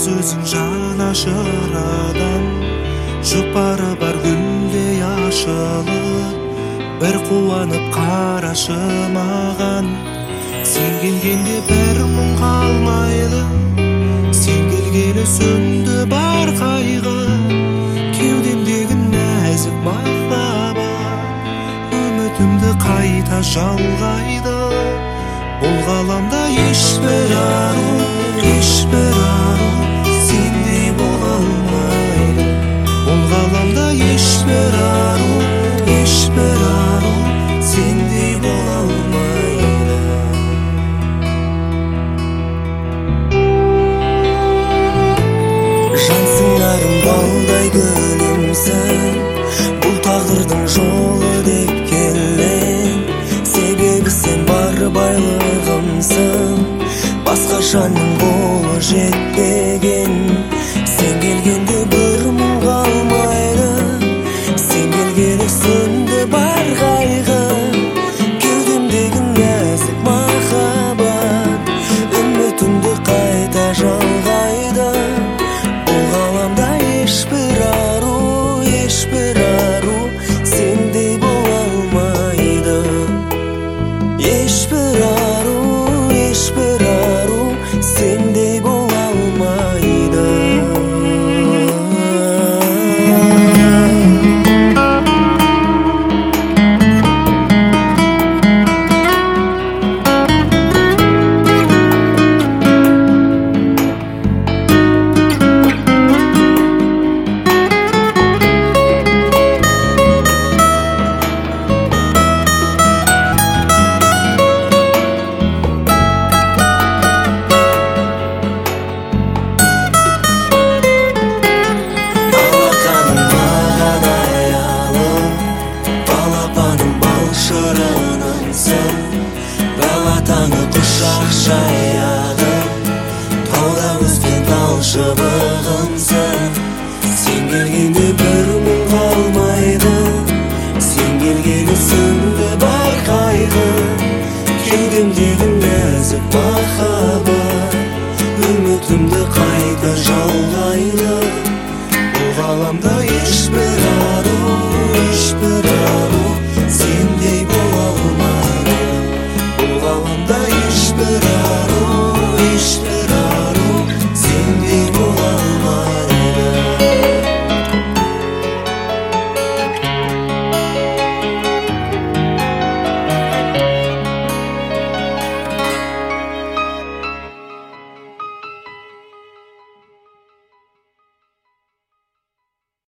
өзің жанашырадан жұпары бар гүлдей ашылып бір қуанып қарашы маған. Сен келгенде бір мұң қалмайды, сен келгелі сөнді бар қайғы. Кеудемдегі нәзік махаббат үмітімді қайта жалғайды. Бұл ғаламда ешбір ару сендей бола алмайды. Бұл ғаламда ешбір ару сендей бола алмайды. Жансыңарым балдай гүлімсің, бұл тағдырдың жолы деп келем. Себебі сен бар байлығымсың, басқа жанның қолы жетпеген. Сен келгенде бір мұң қалмайды, сен келгелі сөнді бар қайғы. Кеудемдегі нәзік махаббат үмітімді қайта жалғайды. Бұл ғаламда ешбір ару сендей бола алмайды. Ешбір ару сендей бола алмайды. Таңы құшақ жаяды, тауда өскен тал шыбын.